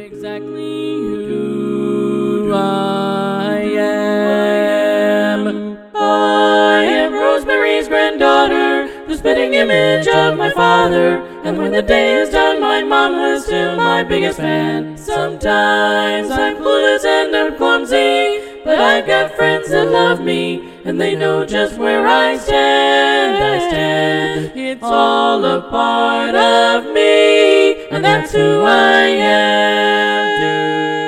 exactly who I am. I am Rosemary's granddaughter, the spitting image of my father. And when the day is done, my mama is still my biggest fan. Sometimes I'm clueless and I'm clumsy, but I've got friends that love me, and they know just where I stand. It's all a part of me, and that's who I am.